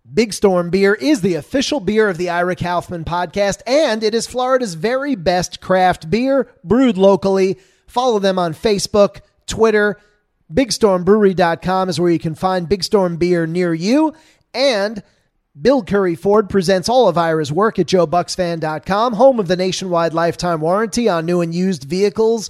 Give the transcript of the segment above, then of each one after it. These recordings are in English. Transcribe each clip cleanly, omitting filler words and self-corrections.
Big Storm Beer is the official beer of the Ira Kaufman podcast, and it is Florida's very best craft beer brewed locally. Follow them on Facebook, Twitter. BigStormBrewery.com is where you can find Big Storm beer near you. And Bill Curry Ford presents all of Ira's work at JoeBucksFan.com, home of the nationwide lifetime warranty on new and used vehicles.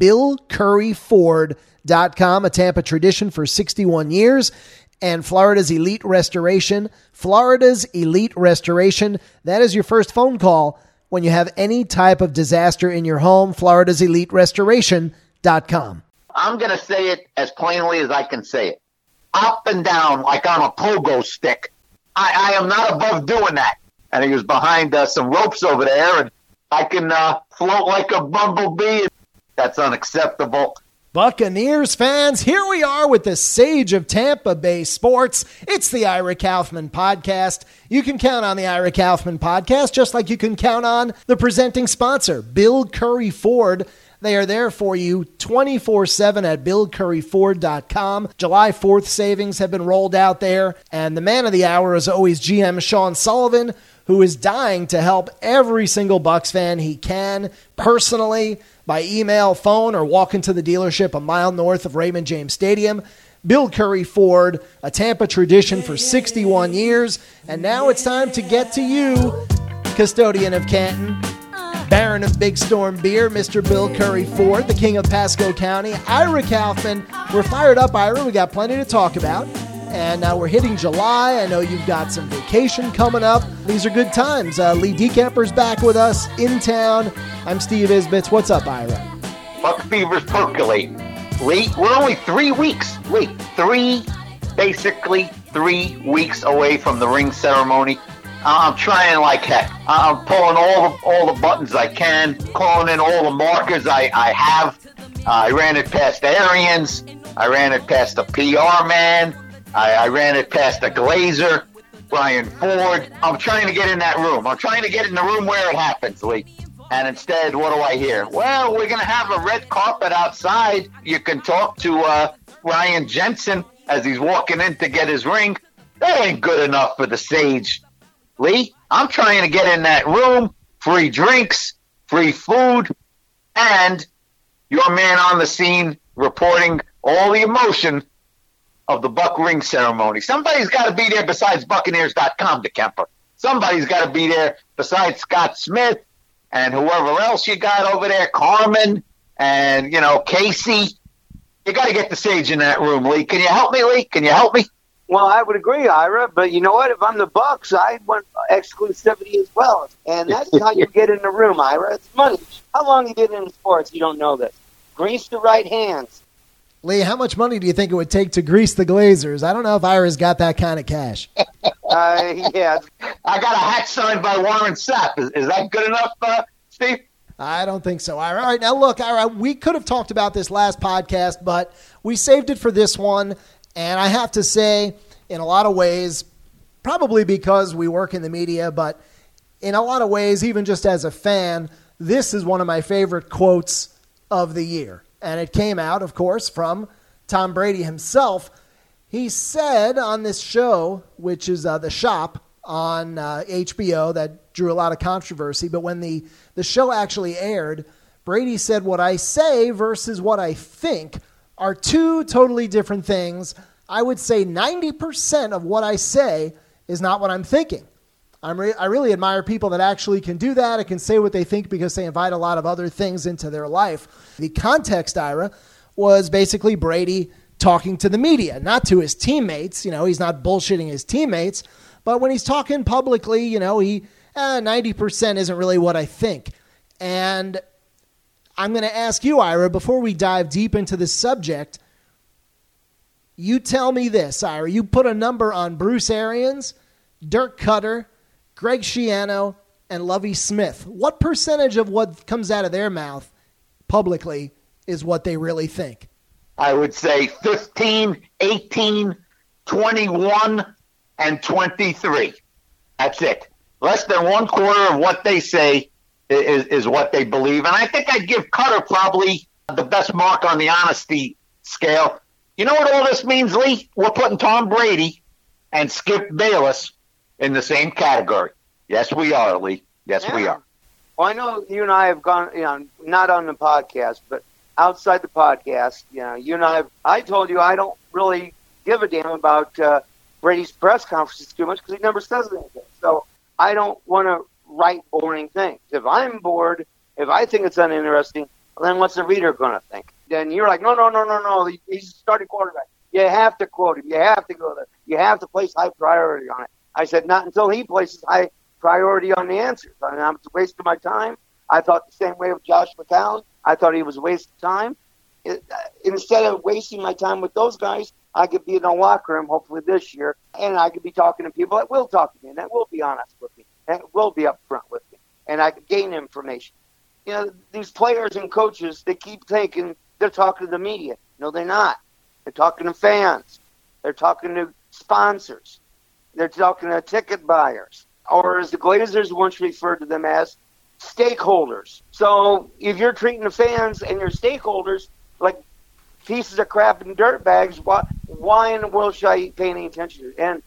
BillCurryFord.com, a Tampa tradition for 61 years. And Florida's Elite Restoration. Florida's Elite Restoration. That is your first phone call when you have any type of disaster in your home. Florida's Elite Restoration.com. I'm going to say it as plainly as I can say it. Up and down like on a pogo stick. I am not above doing that. And he was behind some ropes over there, and I can float like a bumblebee. That's unacceptable. Buccaneers fans, here we are with the sage of Tampa Bay sports. It's the Ira Kaufman podcast. You can count on the Ira Kaufman podcast just like you can count on the presenting sponsor, Bill Curry Ford. They are there for you 24/7 at BillCurryFord.com. July 4th savings have been rolled out there, and the man of the hour is always GM Sean Sullivan, who is dying to help every single Bucs fan he can, personally, by email, phone, or walk into the dealership a mile north of Raymond James Stadium. Bill Curry Ford, a Tampa tradition for 61 years. And now it's time to get to you, custodian of Canton, Baron of Big Storm Beer, Mr. Bill Curry Ford, the king of Pasco County, Ira Kaufman. We're fired up, Ira. We got plenty to talk about. And now we're hitting July. I know you've got some vacation coming up. These are good times. Lee Decamper's back with us in town. I'm Steve Isbitz. What's up, Ira? Buck fever's percolating. Lee, we're only 3 weeks. Lee, basically 3 weeks away from the ring ceremony. I'm trying like heck. I'm pulling all the buttons I can, calling in all the markers I have. I ran it past Arians. I ran it past the PR man. I ran it past the Glazer, Brian Ford. I'm trying to get in that room. I'm trying to get in the room where it happens, Lee. And instead, what do I hear? Well, we're going to have a red carpet outside. You can talk to Ryan Jensen as he's walking in to get his ring. That ain't good enough for the sage, Lee. I'm trying to get in that room. Free drinks, free food, and your man on the scene reporting all the emotion of the Buck ring ceremony. Somebody's got to be there besides Buccaneers.com, DeKemper. Somebody's got to be there besides Scott Smith and whoever else you got over there, Carmen and, Casey. You got to get the sage in that room, Lee. Can you help me, Lee? Can you help me? Well, I would agree, Ira, but you know what? If I'm the Bucks, I want exclusivity as well. And that's how you get in the room, Ira. It's money. How long you been in sports? You don't know this. Grease the right hands. Lee, how much money do you think it would take to grease the Glazers? I don't know if Ira's got that kind of cash. Yeah. I got a hat signed by Warren Sapp. Is that good enough, Steve? I don't think so, Ira. All right, now look, Ira, we could have talked about this last podcast, but we saved it for this one. And I have to say, in a lot of ways, probably because we work in the media, but in a lot of ways, even just as a fan, this is one of my favorite quotes of the year. And it came out, of course, from Tom Brady himself. He said on this show, which is The Shop on HBO, that drew a lot of controversy. But when the show actually aired, Brady said, "What I say versus what I think are two totally different things. I would say 90% of what I say is not what I'm thinking." I really admire people that actually can do that. It can say what they think because they invite a lot of other things into their life. The context, Ira, was basically Brady talking to the media, not to his teammates. He's not bullshitting his teammates. But when he's talking publicly, 90% isn't really what I think. And I'm going to ask you, Ira, before we dive deep into this subject, you tell me this, Ira. You put a number on Bruce Arians, Dirk Cutter, Greg Schiano, and Lovie Smith. What percentage of what comes out of their mouth publicly is what they really think? I would say 15, 18, 21, and 23. That's it. Less than 1/4 of what they say is what they believe. And I think I'd give Cutter probably the best mark on the honesty scale. You know what all this means, Lee? We're putting Tom Brady and Skip Bayless in the same category. Yes, we are, Lee. Yes, we Yeah. are. Well, I know you and I have gone, not on the podcast, but outside the podcast, you and I told you I don't really give a damn about Brady's press conferences too much because he never says anything. So I don't want to write boring things. If I'm bored, if I think it's uninteresting, then what's the reader going to think? Then you're like, no. He's a starting quarterback. You have to quote him. You have to go there. You have to place high priority on it. I said, not until he places high priority on the answers. I mean, I'm wasting my time. I thought the same way with Josh McCown. I thought he was a waste of time. Instead of wasting my time with those guys, I could be in a locker room, hopefully this year, and I could be talking to people that will talk to me, and that will be honest with me, and will be upfront with me, and I could gain information. These players and coaches, they keep thinking they're talking to the media. No, they're not. They're talking to fans. They're talking to sponsors. They're talking to ticket buyers, or as the Glazers once referred to them as, stakeholders. So if you're treating the fans and your stakeholders like pieces of crap and dirt bags, why in the world should I be paying any attention to it? And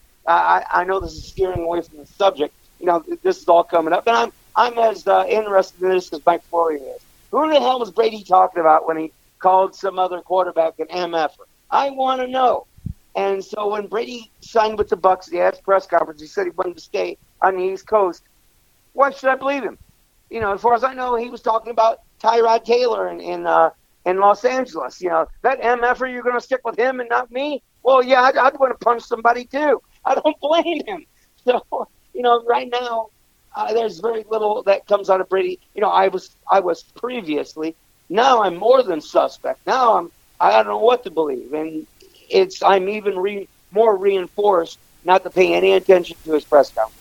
I know this is steering away from the subject. This is all coming up, and I'm as interested in this as Mike Flory is. Who the hell was Brady talking about when he called some other quarterback an MFer? I want to know. And so when Brady signed with the Bucs, he had his press conference. He said he wanted to stay on the East Coast. Why should I believe him? As far as I know, he was talking about Tyrod Taylor in Los Angeles. That MFer, you're going to stick with him and not me? Well, yeah, I'd want to punch somebody too. I don't blame him. So, right now, there's very little that comes out of Brady. I was previously. Now I'm more than suspect. Now I don't know what to believe, and I'm even more reinforced not to pay any attention to his press conference.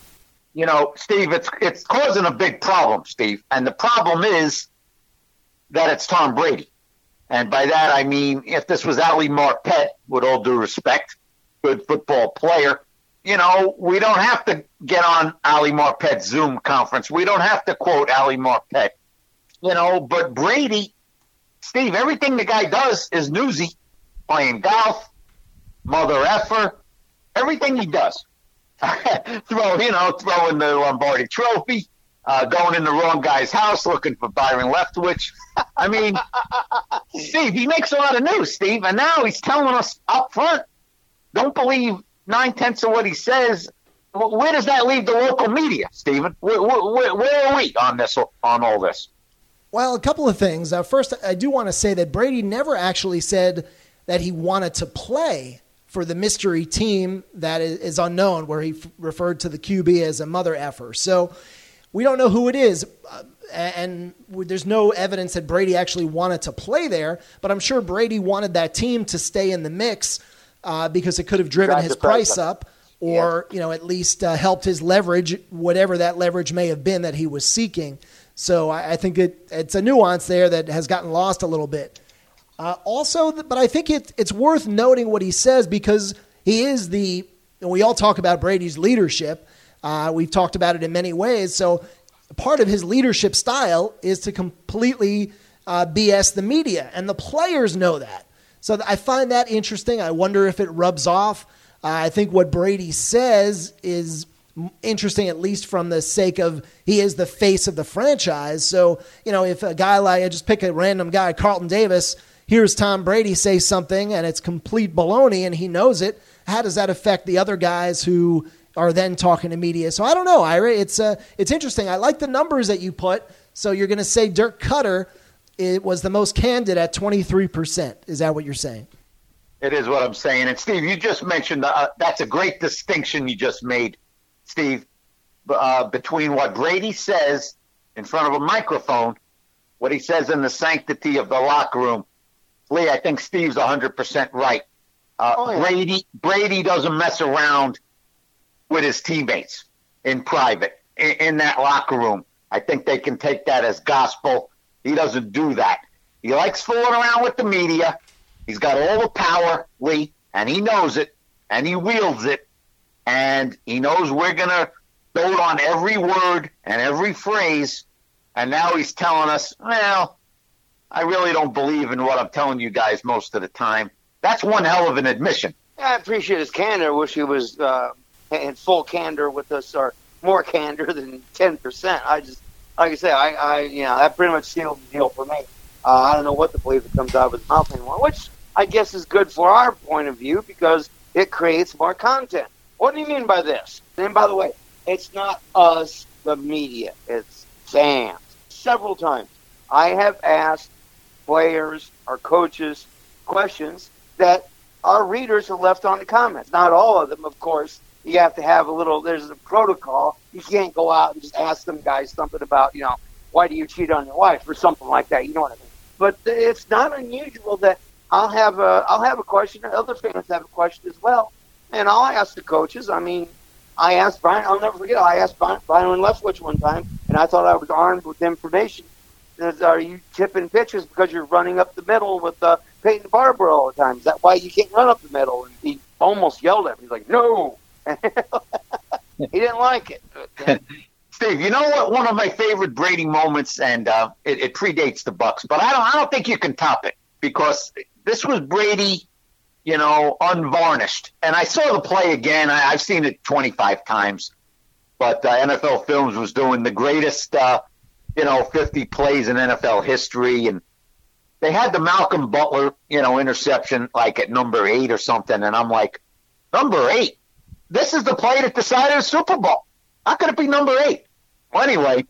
Steve, it's causing a big problem, Steve, and the problem is that it's Tom Brady, and by that I mean if this was Ali Marpet, with all due respect, good football player. We don't have to get on Ali Marpet's Zoom conference. We don't have to quote Ali Marpet. But Brady, Steve, everything the guy does is newsy. Playing golf, mother effer, everything he does. Throwing the Lombardi Trophy, going in the wrong guy's house looking for Byron Leftwich. I mean, Steve, he makes a lot of news, Steve, and now he's telling us up front, don't believe 9/10 of what he says. Where does that leave the local media, Stephen? Where are we on all this? Well, a couple of things. First, I do want to say that Brady never actually said that he wanted to play for the mystery team that is unknown, where he referred to the QB as a mother effer. So we don't know who it is, and there's no evidence that Brady actually wanted to play there, but I'm sure Brady wanted that team to stay in the mix because it could have driven his price up or at least helped his leverage, whatever that leverage may have been that he was seeking. So I think it's a nuance there that has gotten lost a little bit. But I think it's worth noting what he says because he is we all talk about Brady's leadership. We've talked about it in many ways. So part of his leadership style is to completely BS the media, and the players know that. So I find that interesting. I wonder if it rubs off. I think what Brady says is interesting, at least from the sake of he is the face of the franchise. So, if a guy I just pick a random guy, Carlton Davis, hears Tom Brady say something and it's complete baloney and he knows it, how does that affect the other guys who are then talking to media? So I don't know, Ira. It's interesting. I like the numbers that you put. So you're going to say Dirk Cutter was the most candid at 23%. Is that what you're saying? It is what I'm saying. And, Steve, you just mentioned that's a great distinction you just made, Steve, between what Brady says in front of a microphone, what he says in the sanctity of the locker room. Lee, I think Steve's 100% right. Brady doesn't mess around with his teammates in private, in that locker room. I think they can take that as gospel. He doesn't do that. He likes fooling around with the media. He's got all the power, Lee, and he knows it, and he wields it, and he knows we're going to dote on every word and every phrase, and now he's telling us, well, I really don't believe in what I'm telling you guys most of the time. That's one hell of an admission. I appreciate his candor. I wish he was in full candor with us, or more candor than 10%. I just, like I say, that pretty much sealed the deal for me. I don't know what to believe that comes out of his mouth anymore, which I guess is good for our point of view because it creates more content. What do you mean by this? And by the way, it's not us, the media. It's fans. Several times I have asked players or coaches questions that our readers have left on the comments. Not all of them, of course. You have to have there's a protocol. You can't go out and just ask them guys something about, why do you cheat on your wife or something like that. You know what I mean? But it's not unusual that I'll have a question, and other fans have a question as well, and I'll ask the coaches. I mean, I asked Brian. I'll never forget. I asked Brian Leftwich one time, and I thought I was armed with information. Are you tipping pitches because you're running up the middle with Peyton Barber all the time? Is that why you can't run up the middle? And he almost yelled at me. He's like, no. He didn't like it. Steve, you know what? One of my favorite Brady moments, and it predates the Bucs, but I don't think you can top it because this was Brady, unvarnished. And I saw the play again. I've seen it 25 times, but NFL Films was doing the greatest, 50 plays in NFL history, and they had the Malcolm Butler, interception like at number 8 or something, and I'm like, number 8? This is the play that decided the Super Bowl. How could it be number 8? Well, anyway,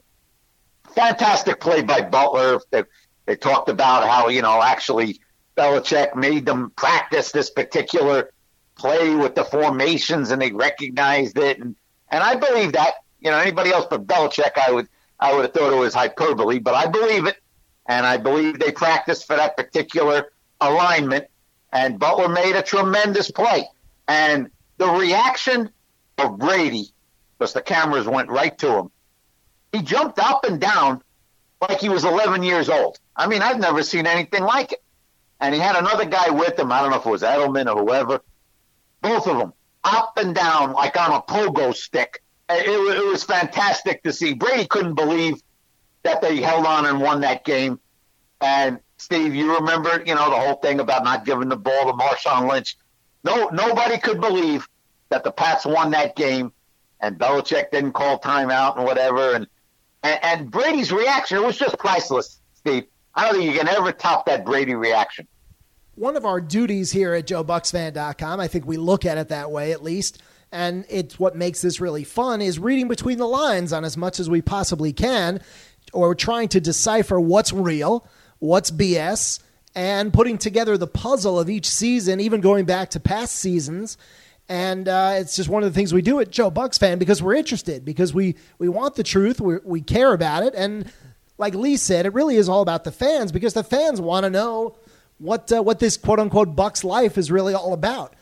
fantastic play by Butler. They talked about how, actually Belichick made them practice this particular play with the formations, and they recognized it. And I believe that. Anybody else but Belichick, I would have thought it was hyperbole, but I believe it. And I believe they practiced for that particular alignment. And Butler made a tremendous play. And the reaction of Brady, because the cameras went right to him, he jumped up and down like he was 11 years old. I mean, I've never seen anything like it. And he had another guy with him. I don't know if it was Edelman or whoever. Both of them up and down like on a pogo stick. It was fantastic to see. Brady couldn't believe that they held on and won that game. And, Steve, you remember, the whole thing about not giving the ball to Marshawn Lynch. Nobody could believe that the Pats won that game and Belichick didn't call timeout and whatever. And Brady's reaction, it was just priceless, Steve. I don't think you can ever top that Brady reaction. One of our duties here at JoeBucksFan.com, I think we look at it that way at least, and it's what makes this really fun, is reading between the lines on as much as we possibly can, or trying to decipher what's real, what's BS, and putting together the puzzle of each season, even going back to past seasons. And it's just one of the things we do at Joe Bucks Fan because we're interested, because we want the truth, we care about it. And like Lee said, it really is all about the fans because the fans want to know what this quote-unquote Bucks life is really all about.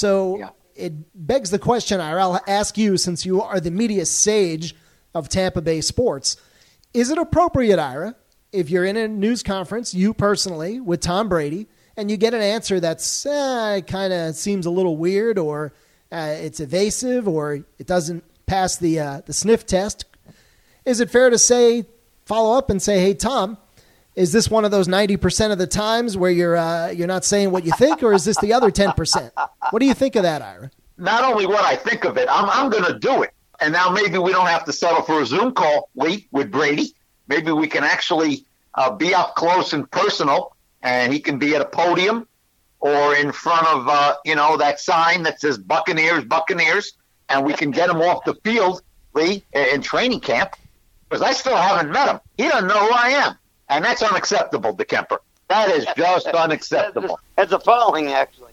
So It begs the question, Ira, I'll ask you, since you are the media sage of Tampa Bay sports, is it appropriate, Ira, if you're in a news conference, you personally, with Tom Brady, and you get an answer that's kind of seems a little weird, or it's evasive, or it doesn't pass the sniff test, is it fair to follow up and say, hey, Tom, is this one of those 90% of the times where you're not saying what you think, or is this the other 10%? What do you think of that, Ira? Not only what I think of it, I'm going to do it. And now maybe we don't have to settle for a Zoom call, Lee, with Brady. Maybe we can actually be up close and personal, and he can be at a podium or in front of, that sign that says Buccaneers, Buccaneers, and we can get him off the field, Lee, in training camp, because I still haven't met him. He doesn't know who I am, and that's unacceptable to Kemper. That is just unacceptable. It's appalling, actually.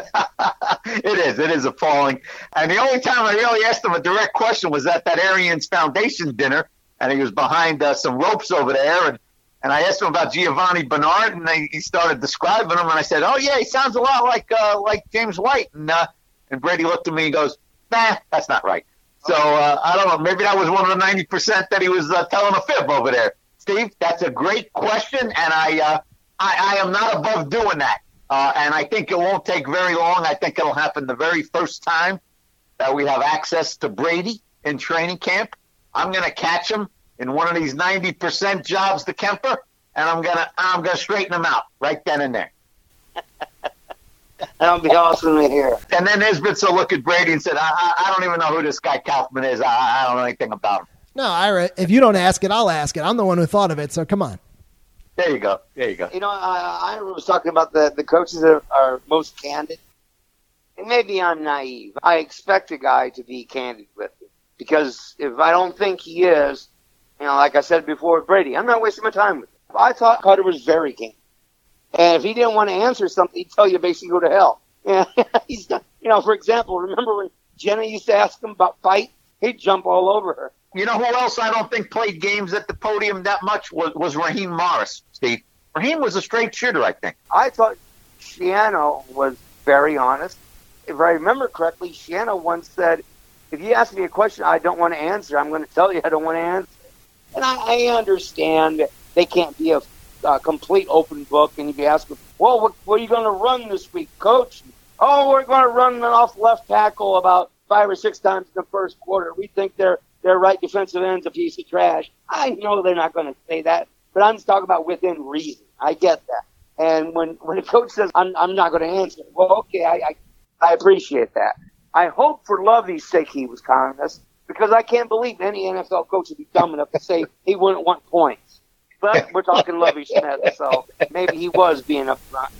It is appalling. And the only time I really asked him a direct question was at that Arians Foundation dinner, and he was behind some ropes over there, and I asked him about Giovanni Bernard, and he started describing him, and I said, "Oh yeah, he sounds a lot like James White." And Brady looked at me and goes, "Nah, that's not right." So I don't know. Maybe that was one of the 90% that he was telling a fib over there. Steve, that's a great question, and I am not above doing that. And I think it won't take very long. I think it'll happen the very first time that we have access to Brady in training camp. I'm going to catch him in one of these 90% jobs to Kemper, and I'm gonna straighten him out right then and there. That'll be awesome to hear. And then Nesbitt will look at Brady and said, I don't even know who this guy Kaufman is. I don't know anything about him. No, Ira, if you don't ask it, I'll ask it. I'm the one who thought of it, so come on. There you go. There you go. You know, I was talking about the coaches that are most candid. And maybe I'm naive. I expect a guy to be candid with me. Because if I don't think he is, like I said before with Brady, I'm not wasting my time with him. I thought Cutter was very candid. And if he didn't want to answer something, he'd tell you basically go to hell. He's not, for example, remember when Jenna used to ask him about fight? He'd jump all over her. You know who else I don't think played games at the podium that much was Raheem Morris, Steve. Raheem was a straight shooter, I think. I thought Shiano was very honest. If I remember correctly, Shiano once said, if you ask me a question I don't want to answer, I'm going to tell you I don't want to answer. And I understand they can't be a complete open book, and you'd be asking, well, what are you going to run this week, Coach? Oh, we're going to run an off left tackle about 5 or 6 times in the first quarter. We think their right defensive end's a piece of trash. I know they're not going to say that, but I'm just talking about within reason. I get that. And when a coach says, I'm not going to answer, well, okay, I appreciate that. I hope for Lovey's sake he was honest, because I can't believe any NFL coach would be dumb enough to say he wouldn't want points. But we're talking Lovey Smith, so maybe he was being upfront.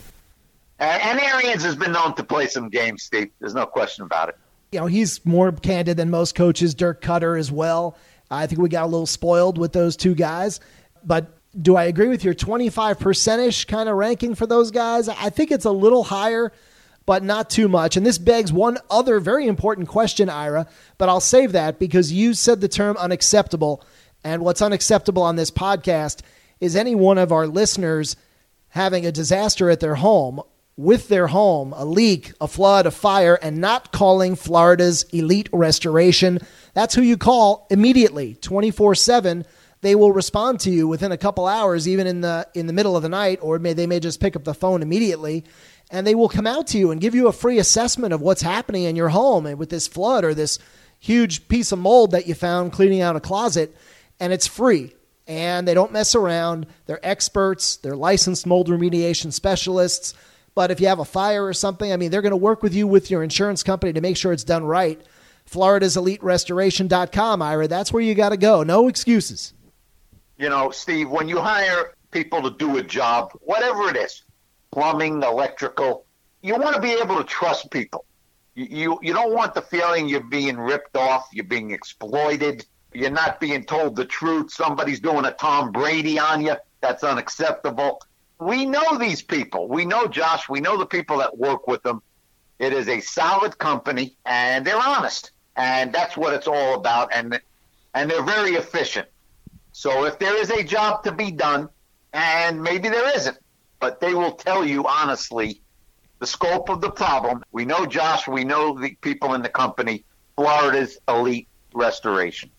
And Arians has been known to play some games, Steve. There's no question about it. He's more candid than most coaches. Dirk Cutter as well. I think we got a little spoiled with those two guys. But do I agree with your 25%-ish kind of ranking for those guys? I think it's a little higher, but not too much. And this begs one other very important question, Ira, but I'll save that because you said the term unacceptable. And what's unacceptable on this podcast is any one of our listeners having a disaster at their home, with their home, a leak, a flood, a fire, and not calling Florida's Elite Restoration. That's who you call immediately, 24/7. They will respond to you within a couple hours, even in the middle of the night, or they may just pick up the phone immediately, and they will come out to you and give you a free assessment of what's happening in your home and with this flood or this huge piece of mold that you found cleaning out a closet, and it's free. And they don't mess around. They're experts. They're licensed mold remediation specialists. But if you have a fire or something, they're going to work with you with your insurance company to make sure it's done right. FloridasEliteRestoration.com, Ira. That's where you got to go. No excuses. Steve, when you hire people to do a job, whatever it is, plumbing, electrical, you want to be able to trust people. You don't want the feeling you're being ripped off, you're being exploited, you're not being told the truth, somebody's doing a Tom Brady on you. That's unacceptable. We know these people. We know Josh. We know the people that work with them. It is a solid company, and they're honest. And that's what it's all about. And they're very efficient. So if there is a job to be done, and maybe there isn't, but they will tell you honestly the scope of the problem. We know Josh. We know the people in the company. Florida's Elite Restoration.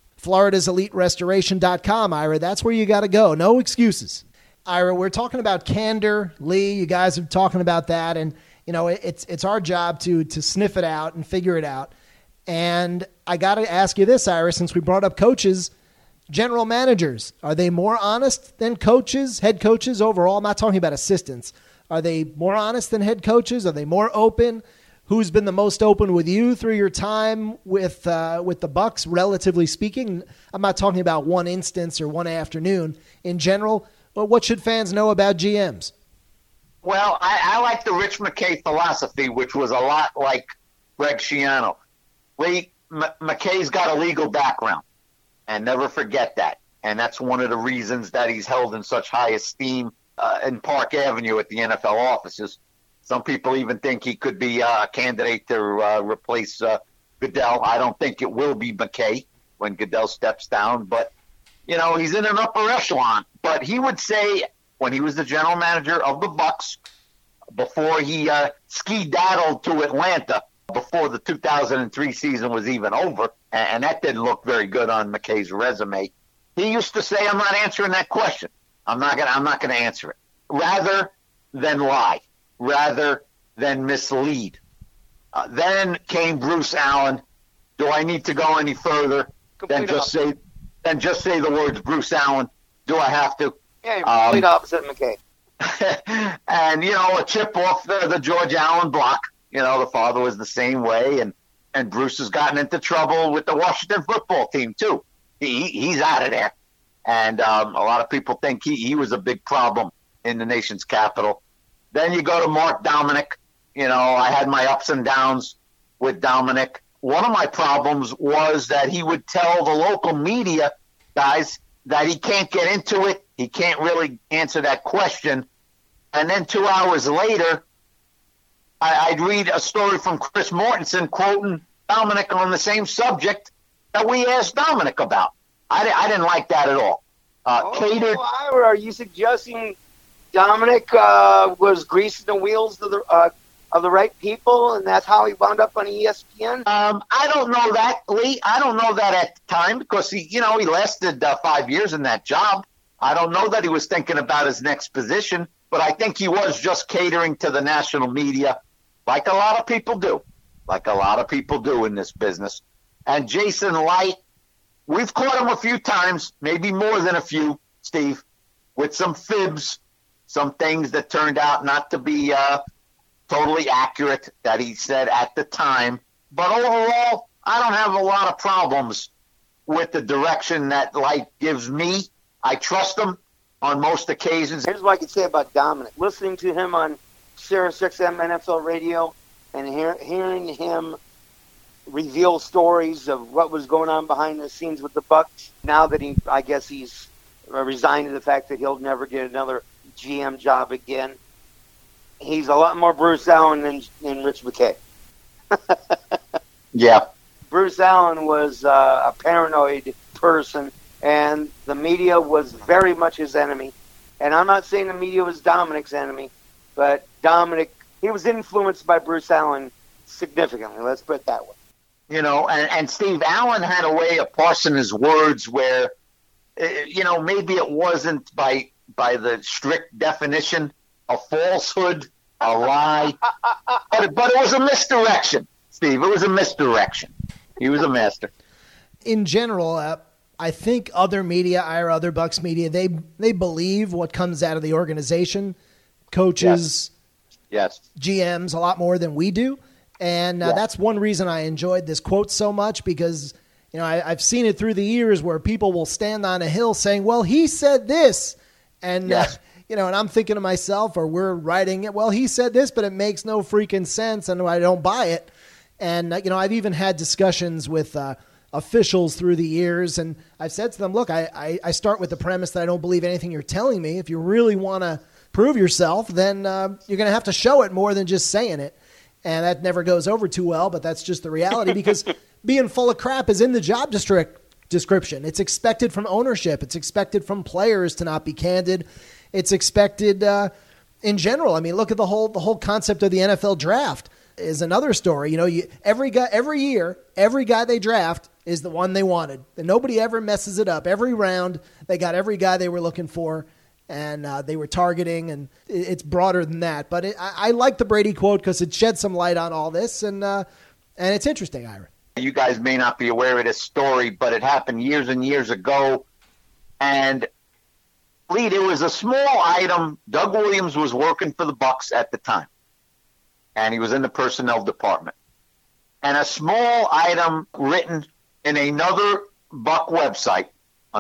FloridasEliteRestoration.com, Ira. That's where you got to go. No excuses. Ira, we're talking about candor. Lee, you guys are talking about that. And, it's our job to sniff it out and figure it out. And I got to ask you this, Ira, since we brought up coaches, general managers, are they more honest than coaches, head coaches overall? I'm not talking about assistants. Are they more honest than head coaches? Are they more open? Who's been the most open with you through your time with the Bucs, relatively speaking? I'm not talking about one instance or one afternoon. In general, what should fans know about GMs? Well, I like the Rich McKay philosophy, which was a lot like Greg Schiano. Lee, McKay's got a legal background, and never forget that. And that's one of the reasons that he's held in such high esteem in Park Avenue at the NFL offices. Some people even think he could be a candidate to replace Goodell. I don't think it will be McKay when Goodell steps down, but, he's in an upper echelon. But he would say when he was the general manager of the Bucs, before he ski-daddled to Atlanta, before the 2003 season was even over, and that didn't look very good on McKay's resume, he used to say, I'm not answering that question. I'm not going to answer it. Rather than lie. Rather than mislead. Then came Bruce Allen. Do I need to go any further than just say the words Bruce Allen? Do I have to? Yeah, you're complete opposite of McKay. and, a chip off the George Allen block. The father was the same way, and Bruce has gotten into trouble with the Washington football team, too. He's out of there. And a lot of people think he was a big problem in the nation's capital. Then you go to Mark Dominic. I had my ups and downs with Dominic. One of my problems was that he would tell the local media guys that he can't get into it. He can't really answer that question. And then 2 hours later, I'd read a story from Chris Mortensen quoting Dominic on the same subject that we asked Dominic about. I didn't like that at all. Catered. Ira, are you suggesting Dominic was greasing the wheels of the right people, and that's how he wound up on ESPN? I don't know that, Lee. I don't know that at the time because he lasted 5 years in that job. I don't know that he was thinking about his next position, but I think he was just catering to the national media, like a lot of people do in this business. And Jason Light, we've caught him a few times, maybe more than a few, Steve, with some fibs, some things that turned out not to be totally accurate that he said at the time. But overall, I don't have a lot of problems with the direction that Light gives me. I trust him on most occasions. Here's what I can say about Dominic. Listening to him on Sirius XM NFL radio and hearing him reveal stories of what was going on behind the scenes with the Bucs. Now that he's resigned to the fact that he'll never get another GM job again. He's a lot more Bruce Allen than Rich McKay. Yeah. Bruce Allen was a paranoid person, and the media was very much his enemy. And I'm not saying the media was Dominic's enemy, but Dominic, he was influenced by Bruce Allen significantly. Let's put it that way. And Steve Allen had a way of parsing his words where, maybe it wasn't by the strict definition a falsehood, a lie, but it was a misdirection, Steve. It was a misdirection. He was a master. In general, I think other media, other Bucs media, they believe what comes out of the organization, coaches, yes. GMs, a lot more than we do. And that's one reason I enjoyed this quote so much because, I've seen it through the years where people will stand on a hill saying, well, he said this. And, and I'm thinking to myself, or we're writing it, well, he said this, but it makes no freaking sense and I don't buy it. And, I've even had discussions with officials through the years, and I've said to them, look, I start with the premise that I don't believe anything you're telling me. If you really want to prove yourself, then you're going to have to show it more than just saying it. And that never goes over too well, but that's just the reality because being full of crap is in the job description. It's expected from ownership. It's expected from players to not be candid. It's expected in general. I mean, look at the whole concept of the NFL draft is another story. Every year, every guy they draft is the one they wanted. And nobody ever messes it up. Every round, they got every guy they were looking for. And they were targeting, and it's broader than that. But I like the Brady quote because it sheds some light on all this, and it's interesting, Ira. You guys may not be aware of this story, but it happened years and years ago. And, Lee, it was a small item. Doug Williams was working for the Bucs at the time, and he was in the personnel department. And a small item written in another Buck website.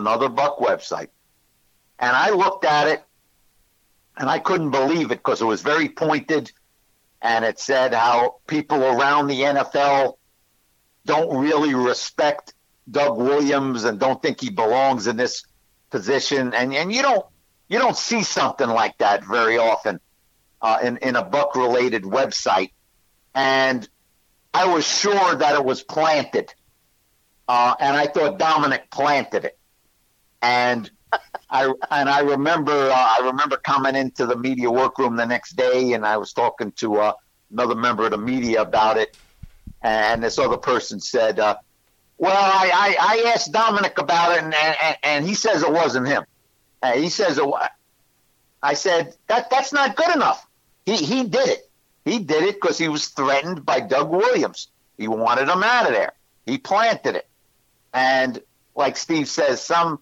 And I looked at it, and I couldn't believe it because it was very pointed, and it said how people around the NFL don't really respect Doug Williams and don't think he belongs in this position. And you don't see something like that very often in a Buck-related website. And I was sure that it was planted, and I thought Dominic planted it. And I remember coming into the media workroom the next day, and I was talking to another member of the media about it, and this other person said, "Well, I asked Dominic about it, and he says it wasn't him. He says it." I said, "That's not good enough. He did it. He did it because he was threatened by Doug Williams. He wanted him out of there. He planted it, and like Steve says, some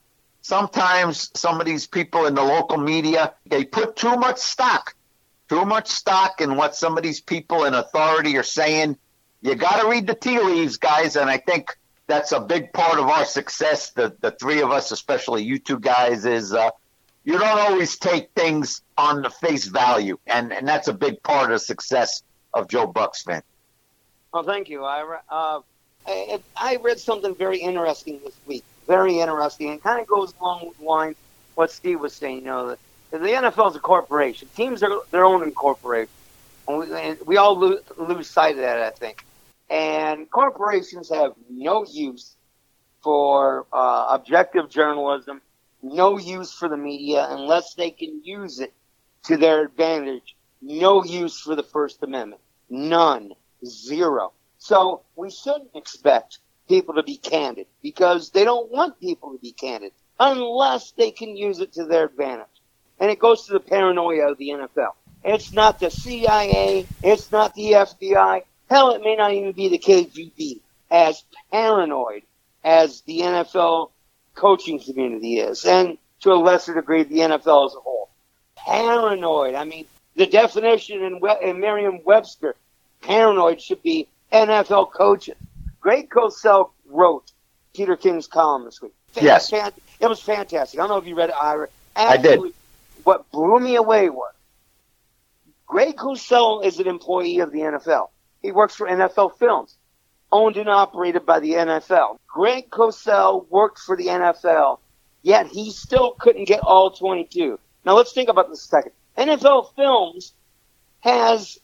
sometimes some of these people in the local media, they put too much stock in what some of these people in authority are saying. You got to read the tea leaves, guys, and I think that's a big part of our success, the three of us, especially you two guys, is you don't always take things on the face value, and that's a big part of the success of Joe Bucks fan. Well, thank you, Ira. I read something very interesting this week. Very interesting. It kind of goes along with the line what Steve was saying. You know, the NFL is a corporation. Teams are their own corporation. And we all lose sight of that, I think. And corporations have no use for objective journalism, no use for the media unless they can use it to their advantage. No use for the First Amendment. None. Zero. So we shouldn't expect people to be candid because they don't want people to be candid unless they can use it to their advantage. And it goes to the paranoia of the NFL. It's not the CIA. It's not the FBI. Hell, it may not even be the KGB. As paranoid as the NFL coaching community is, and to a lesser degree, the NFL as a whole. Paranoid. I mean, the definition in Merriam-Webster, paranoid should be NFL coaches. Greg Cosell wrote Peter King's column this week. Yes. It was fantastic. I don't know if you read it, Ira. I did. What blew me away was Greg Cosell is an employee of the NFL. He works for NFL Films, owned and operated by the NFL. Greg Cosell worked for the NFL, yet he still couldn't get all 22. Now let's think about this a second. NFL Films has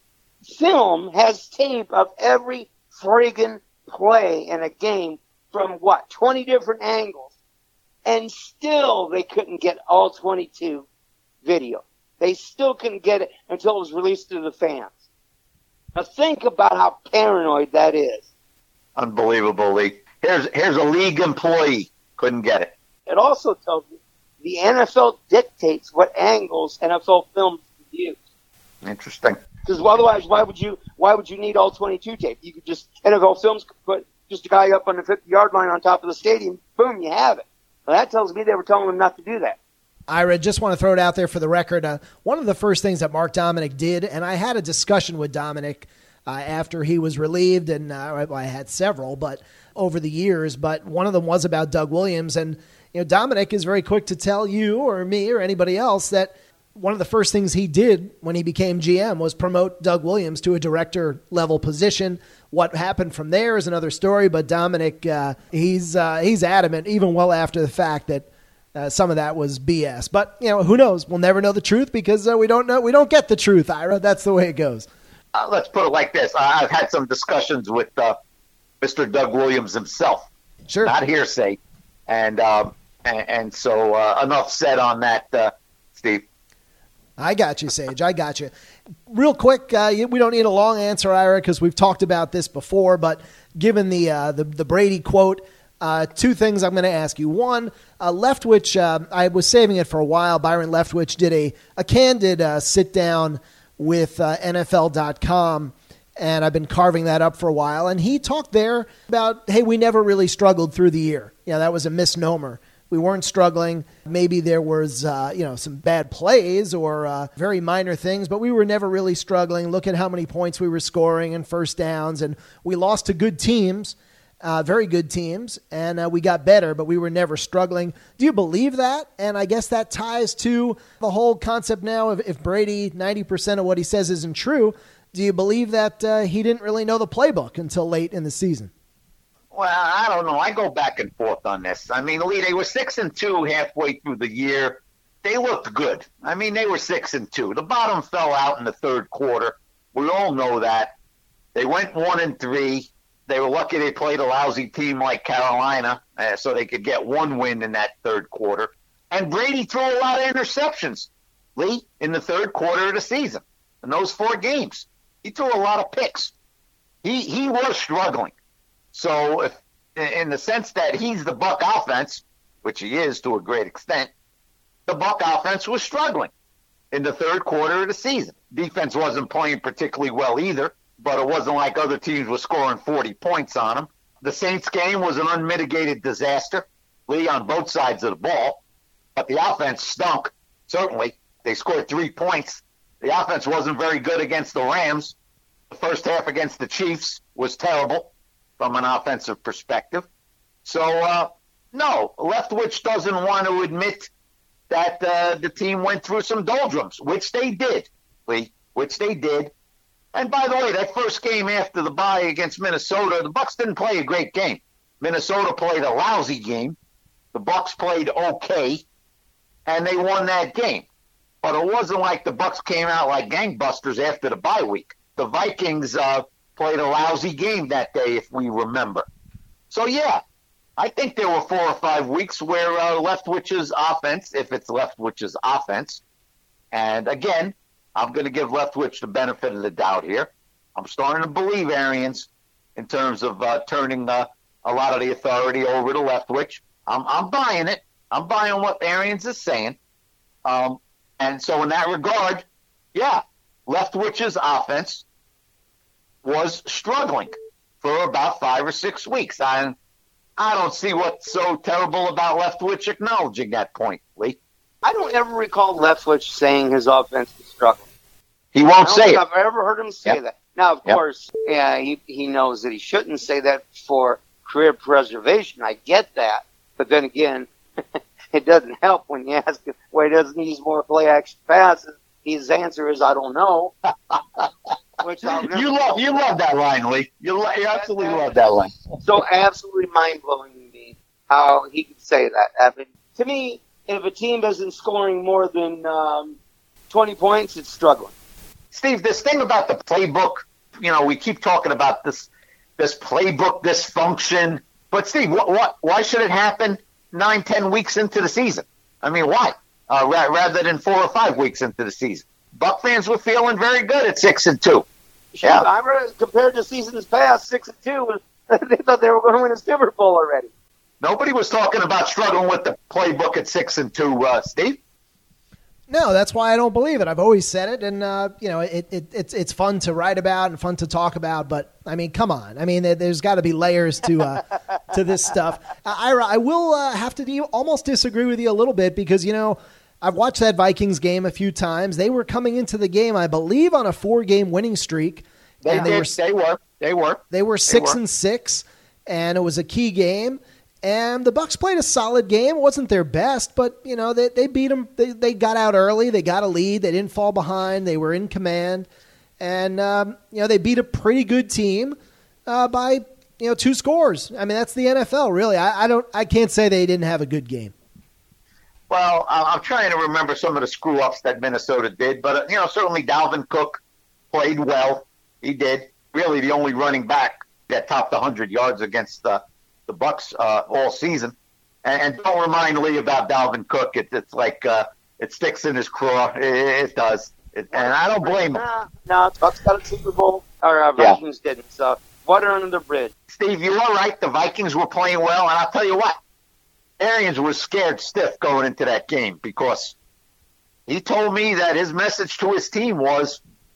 tape of every friggin' play in a game from 20 different angles, and still they couldn't get all 22 video. They still couldn't get it until it was released to the fans. Now think about how paranoid that is. Unbelievable, Lee. Here's a league employee. Couldn't get it. It also tells you the NFL dictates what angles NFL Films use. Interesting. Because otherwise, why would you need all 22 tape? You could NFL Films could put just a guy up on the 50-yard line on top of the stadium. Boom, you have it. Well, that tells me they were telling them not to do that. Ira, just want to throw it out there for the record. One of the first things that Mark Dominik did, and I had a discussion with Dominik after he was relieved, and I had several, but over the years, but one of them was about Doug Williams. And Dominik is very quick to tell you or me or anybody else that one of the first things he did when he became GM was promote Doug Williams to a director-level position. What happened from there is another story, but Dominik, he's adamant, even well after the fact, that some of that was BS. But, who knows? We'll never know the truth because we don't know. We don't get the truth, Ira. That's the way it goes. Let's put it like this. I've had some discussions with Mr. Doug Williams himself. Sure. Not hearsay. And so enough said on that, Steve. I got you, Sage. I got you. Real quick, we don't need a long answer, Ira, because we've talked about this before, but given the Brady quote, two things I'm going to ask you. One, Leftwich, I was saving it for a while. Byron Leftwich did a candid sit-down with NFL.com, and I've been carving that up for a while. And he talked there about, hey, we never really struggled through the year. That was a misnomer. We weren't struggling. Maybe there was, some bad plays or very minor things, but we were never really struggling. Look at how many points we were scoring and first downs, and we lost to good teams. Very good teams, and we got better, but we were never struggling. Do you believe that? And I guess that ties to the whole concept now of if Brady, 90% of what he says isn't true, do you believe that he didn't really know the playbook until late in the season? Well, I don't know. I go back and forth on this. I mean, Lee, they were 6-2 halfway through the year. They looked good. I mean, they were 6-2. The bottom fell out in the third quarter. We all know that. They went 1-3. They were lucky they played a lousy team like Carolina, so they could get one win in that third quarter. And Brady threw a lot of interceptions, Lee, in the third quarter of the season. In those 4 games, he threw a lot of picks. He was struggling. So if, in the sense that he's the Buck offense, which he is to a great extent, the Buck offense was struggling in the third quarter of the season. Defense wasn't playing particularly well either, but it wasn't like other teams were scoring 40 points on them. The Saints game was an unmitigated disaster. Lee, on both sides of the ball. But the offense stunk, certainly. They scored 3 points. The offense wasn't very good against the Rams. The first half against the Chiefs was terrible from an offensive perspective. So, no, Leftwich doesn't want to admit that the team went through some doldrums, which they did, Lee, which they did. And by the way, that first game after the bye against Minnesota, the Bucs didn't play a great game. Minnesota played a lousy game. The Bucs played okay, and they won that game. But it wasn't like the Bucs came out like gangbusters after the bye week. The Vikings played a lousy game that day, if we remember. So, yeah, I think there were 4 or 5 weeks where Leftwich's offense, if it's Leftwich's offense, and again, I'm going to give Leftwich the benefit of the doubt here. I'm starting to believe Arians in terms of turning a lot of the authority over to Leftwich. I'm buying it. I'm buying what Arians is saying. And so in that regard, yeah, Leftwich's offense was struggling for about 5 or 6 weeks. I don't see what's so terrible about Leftwich acknowledging that point, Lee. I don't ever recall Leftwich saying his offense is struggling. He won't say it. I've ever heard him say that. Now, of course, yeah, he knows that he shouldn't say that for career preservation. I get that. But then again, it doesn't help when you ask him why he doesn't use more play-action passes. His answer is, I don't know. Which you love that line, Lee. You absolutely love that line. So absolutely mind-blowing to me how he could say that. I mean, to me, if a team isn't scoring more than 20 points, it's struggling. Steve, this thing about the playbook, we keep talking about this playbook dysfunction. But, Steve, why should it happen 9-10 weeks into the season? I mean, why? Rather than 4 or 5 weeks into the season. Buck fans were feeling very good at 6-2. Yeah, I compared to seasons past, 6-2, they thought they were going to win a Super Bowl already. Nobody was talking about struggling with the playbook at 6-2, Steve. No, that's why I don't believe it. I've always said it, and it's fun to write about and fun to talk about. But I mean, come on. I mean, there's got to be layers to this stuff. Ira, I will have to almost disagree with you a little bit because I've watched that Vikings game a few times. They were coming into the game, I believe, on a 4-game winning streak. They were 6-6, and it was a key game. And the Bucs played a solid game. It wasn't their best, but they beat them. They got out early. They got a lead. They didn't fall behind. They were in command, and they beat a pretty good team by 2 scores. I mean, that's the NFL, really. I can't say they didn't have a good game. Well, I'm trying to remember some of the screw-ups that Minnesota did, but certainly Dalvin Cook played well. He did. Really, the only running back that topped 100 yards against the Bucs all season. And don't remind Lee about Dalvin Cook. It's like it sticks in his craw. It does. And I don't blame him. No, Bucs got a Super Bowl. Or Vikings didn't. So water under the bridge. Steve, you are right. The Vikings were playing well. And I'll tell you what. Arians was scared stiff going into that game because he told me that his message to his team was,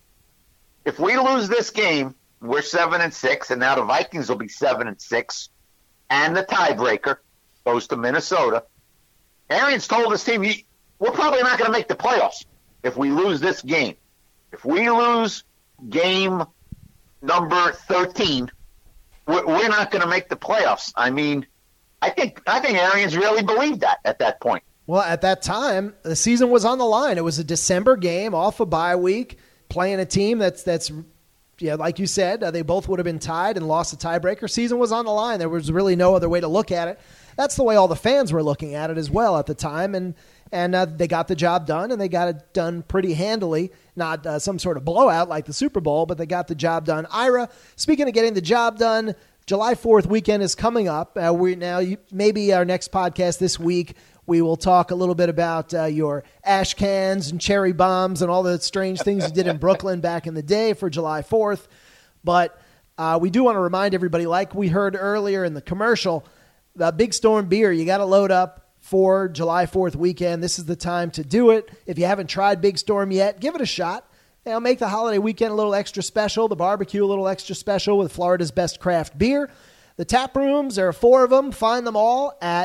if we lose this game, we're 7-6, and now the Vikings will be 7-6. And the tiebreaker goes to Minnesota. Arians told his team, we're probably not going to make the playoffs if we lose this game. If we lose game number 13, we're not going to make the playoffs. I mean, I think Arians really believed that at that point. Well, at that time, the season was on the line. It was a December game off a bye week, playing a team that's like you said, they both would have been tied and lost the tiebreaker. Season was on the line. There was really no other way to look at it. That's the way all the fans were looking at it as well at the time. And they got the job done, and they got it done pretty handily. Not some sort of blowout like the Super Bowl, but they got the job done. Ira, speaking of getting the job done, July 4th weekend is coming up. Maybe our next podcast this week, we will talk a little bit about your ash cans and cherry bombs and all the strange things you did in Brooklyn back in the day for July 4th. But we do want to remind everybody, like we heard earlier in the commercial, the Big Storm beer, you got to load up for July 4th weekend. This is the time to do it. If you haven't tried Big Storm yet, give it a shot. Make the holiday weekend a little extra special, the barbecue a little extra special with Florida's best craft beer. The tap rooms, there are 4 of them. Find them all at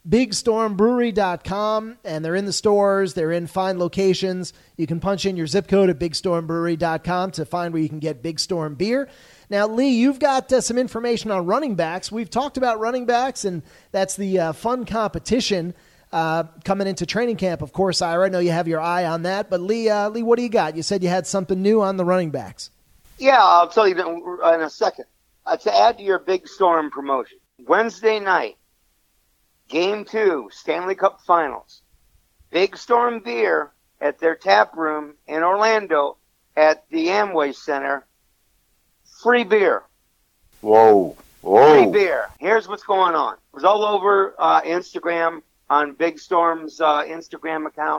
BigStormBrewery.com, and they're in the stores. They're in fine locations. You can punch in your zip code at BigStormBrewery.com to find where you can get Big Storm beer. Now, Lee, you've got some information on running backs. We've talked about running backs, and that's the fun competition coming into training camp. Of course, Ira, I know you have your eye on that. But, Lee, what do you got? You said you had something new on the running backs. Yeah, I'll tell you in a second. To add to your Big Storm promotion, Wednesday night, Game 2, Stanley Cup Finals. Big Storm Beer at their tap room in Orlando at the Amway Center. Free beer. Whoa. Free beer. Here's what's going on. It was all over Instagram, on Big Storm's Instagram account.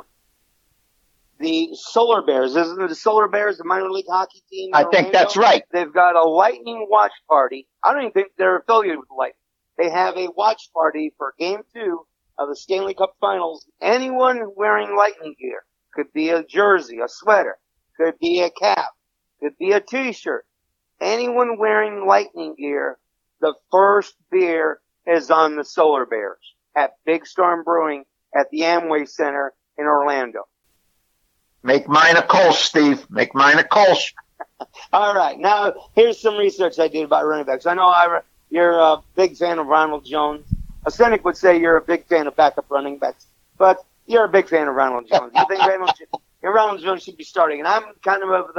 The Solar Bears, isn't it the Solar Bears, the minor league hockey team? I think that's right. They've got a Lightning watch party. I don't even think they're affiliated with the Lightning. They have a watch party for Game 2 of the Stanley Cup Finals. Anyone wearing Lightning gear, could be a jersey, a sweater, could be a cap, could be a t-shirt. Anyone wearing Lightning gear, the first beer is on the Solar Bears at Big Storm Brewing at the Amway Center in Orlando. Make mine a Kolsch, Steve. Make mine a Kolsch. All right. Now, here's some research I did about running backs. I know you're a big fan of Ronald Jones. A cynic would say you're a big fan of backup running backs, but you're a big fan of Ronald Jones. You think Ronald Jones should be starting, and I'm kind of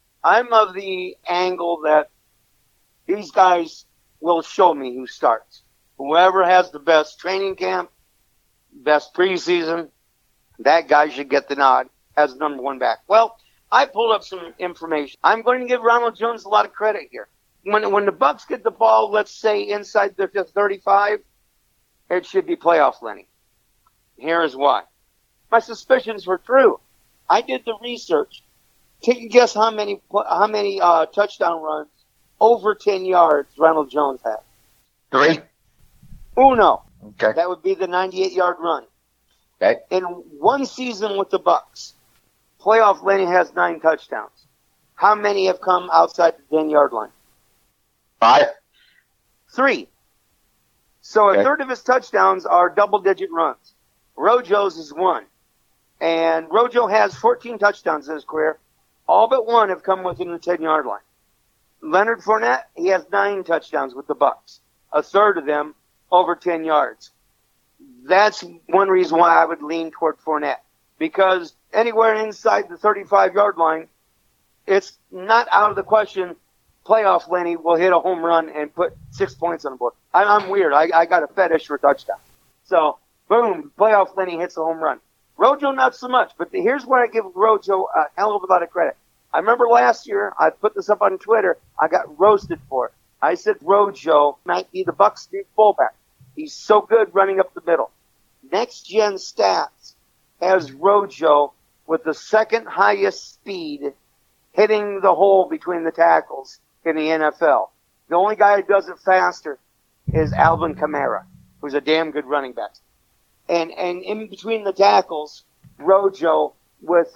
the angle that these guys will show me who starts. Whoever has the best training camp, best preseason, that guy should get the nod as number one back. Well, I pulled up some information. I'm going to give Ronald Jones a lot of credit here. When the Bucs get the ball, let's say inside the 35, it should be playoff Lenny. Here is why. My suspicions were true. I did the research. Take a guess how many touchdown runs over 10 yards Ronald Jones had. 3. Uno. Okay. That would be the 98-yard run. Okay. In one season with the Bucs, playoff Lenny has 9 touchdowns. How many have come outside the 10-yard line? 5. 3. So a third of his touchdowns are double-digit runs. Rojo's is 1. And Rojo has 14 touchdowns in his career. All but 1 have come within the 10-yard line. Leonard Fournette, he has 9 touchdowns with the Bucs. A third of them over 10 yards. That's one reason why I would lean toward Fournette. Because anywhere inside the 35-yard line, it's not out of the question playoff Lenny will hit a home run and put 6 points on the board. I'm weird. I got a fetish for touchdown. So, boom, playoff Lenny hits a home run. Rojo, not so much. But here's where I give Rojo a hell of a lot of credit. I remember last year, I put this up on Twitter. I got roasted for it. I said Rojo might be the Bucs' new fullback. He's so good running up the middle. Next Gen Stats has Rojo with the second highest speed hitting the hole between the tackles in the NFL. The only guy who does it faster is Alvin Kamara, who's a damn good running back. And in between the tackles, Rojo with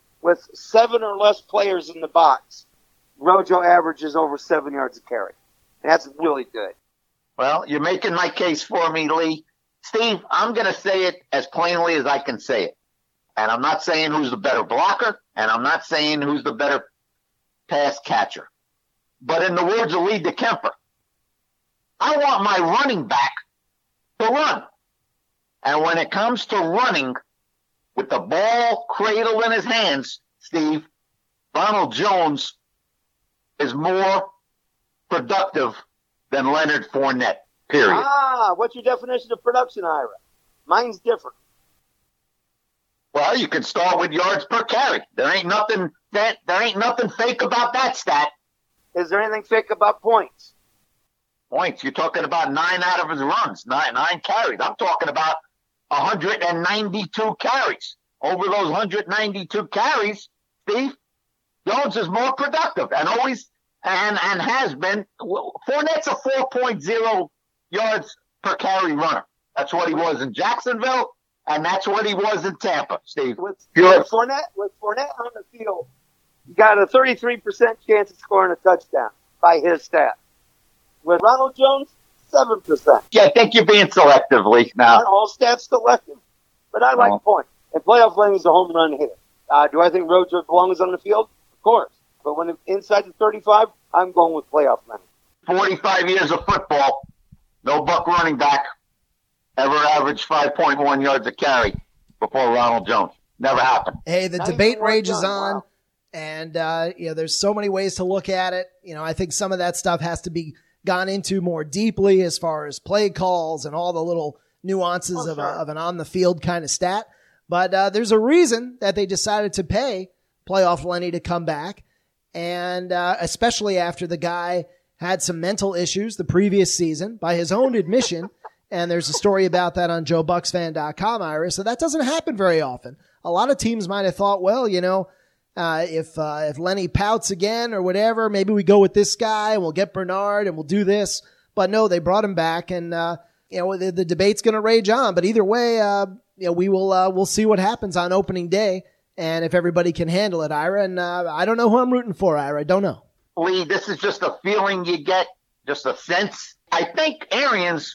7 or less players in the box, Rojo averages over 7 yards a carry. That's really good. Well, you're making my case for me, Lee. Steve, I'm going to say it as plainly as I can say it. And I'm not saying who's the better blocker, and I'm not saying who's the better pass catcher. But in the words of Lee DeKemper, I want my running back to run. And when it comes to running with the ball cradle in his hands, Steve, Ronald Jones is more productive than Leonard Fournette, period. What's your definition of production, Ira? Mine's different. Well, you can start with yards per carry. There ain't nothing fake about that stat. Is there anything fake about points? Points. You're talking about 9 out of his runs, nine carries. I'm talking about 192 carries. Over those 192 carries, Steve, Jones is more productive and always and has been. Fournette's a 4.0 yards per carry runner. That's what he was in Jacksonville, and that's what he was in Tampa, Steve. With Fournette on the field, you got a 33% chance of scoring a touchdown by his stat. With Ronald Jones, 7%. Yeah, I think you're being selectively Not now. all stats selective, but I like No. the point. And playoff Lenny's a home run hitter. Do I think Rojo belongs on the field? Of course. But when it's inside the 35, I'm going with playoff Lenny. 45 years of football, no Buck running back ever averaged 5.1 yards a carry before Ronald Jones. Never happened. Hey, the Not debate even one rages done. on, Wow. and there's so many ways to look at it. I think some of that stuff has to be gone into more deeply as far as play calls and all the little nuances Oh, of, sure. of an on-the-field kind of stat. But there's a reason that they decided to pay playoff Lenny to come back, and especially after the guy had some mental issues the previous season by his own admission. And there's a story about that on JoeBucksFan.com, Ira. So that doesn't happen very often. A lot of teams might have thought, well, if Lenny pouts again or whatever, maybe we go with this guy and we'll get Bernard and we'll do this. But no, they brought him back, and the debate's going to rage on. But either way, we'll see what happens on opening day, and if everybody can handle it, Ira. And I don't know who I'm rooting for, Ira. I don't know. Lee, this is just a feeling you get, just a sense. I think Arians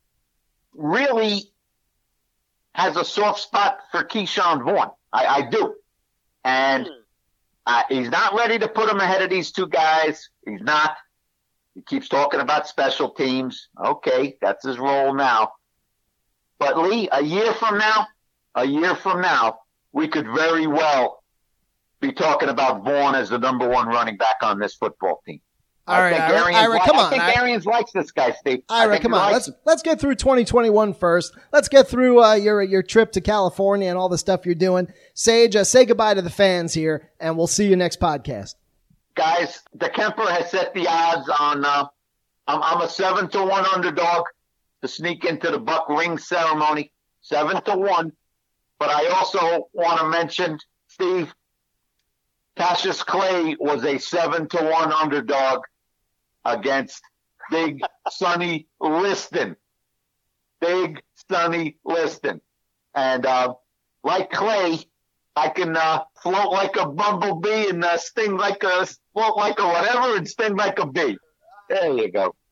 really has a soft spot for Keyshawn Vaughn. I do. And he's not ready to put him ahead of these two guys. He's not. He keeps talking about special teams. Okay, that's his role now. But Lee, a year from now, we could very well be talking about Vaughn as the number one running back on this football team. All right, Ira, come on. I think Arians likes this guy, Steve. Ira, come on. Let's get through 2021 first. Let's get through your trip to California and all the stuff you're doing. Sage, say goodbye to the fans here, and we'll see you next podcast. Guys, the Kemper has set the odds on. I'm a 7-1 underdog to sneak into the Buck ring ceremony. 7-1. But I also want to mention, Steve, Cassius Clay was a 7-1 underdog against Big Sonny Liston. Big Sonny Liston. And like Clay, I can float like a bumblebee and float like a whatever and sting like a bee. There you go.